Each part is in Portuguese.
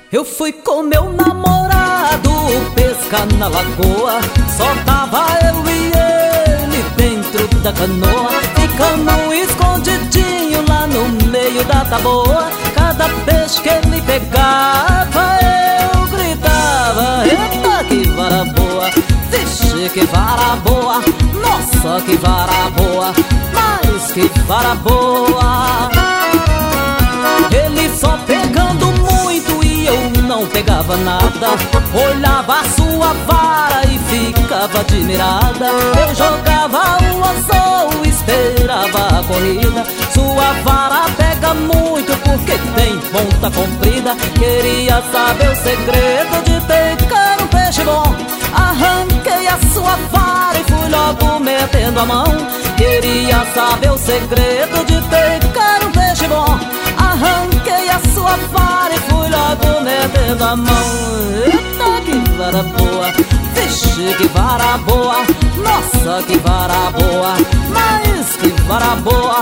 Eu fui com meu namorado pescar na lagoa. Só tava eu e ele dentro da canoa. Ficamos escondidinho lá no meio da taboa. Cada peixe que ele pegava eu gritava: eita, que vara boa! Vixe, que vara boa! Nossa, que vara boa! Mas que vara boa! Ele só pegando muito e eu não pegava nada. Olhava a sua vara e ficava admirada. Eu jogava o anzol, esperava a corrida. Sua vara pega muito porque tem ponta comprida. Queria saber o segredo de pegar um peixe bom. Arranquei a sua vara e fui logo metendo a mão. Queria saber o segredo de pegar um peixe bom. Arranquei a sua vara e fui logo metendo a mão. Eita, que vara boa! Vixe, que vara boa! Nossa, que vara boa! Mas que vara boa!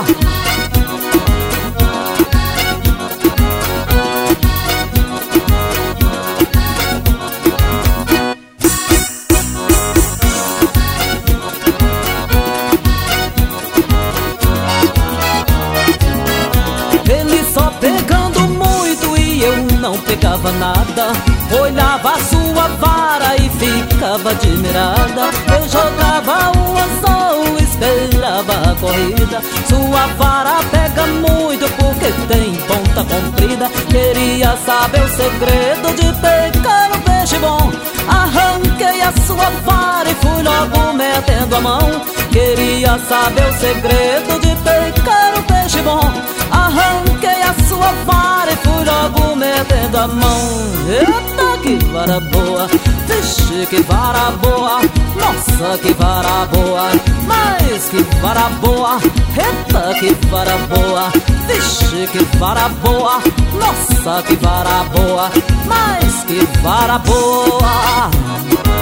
Pegando muito e eu não pegava nada. Olhava a sua vara e ficava admirada. Eu jogava o anzol, esperava a corrida. Sua vara pega muito porque tem ponta comprida. Queria saber o segredo de pegar um peixe bom. Arranquei a sua vara e fui logo metendo a mão. Queria saber o segredo de pegar um peixe bom. Arranquei a sua vara e fui logo metendo a mão. Eita, que vara boa! Vixe, que vara boa! Nossa, que vara boa! Mas que vara boa! Eita, que vara boa! Vixe, que vara boa! Nossa, que vara boa! Mas que vara boa!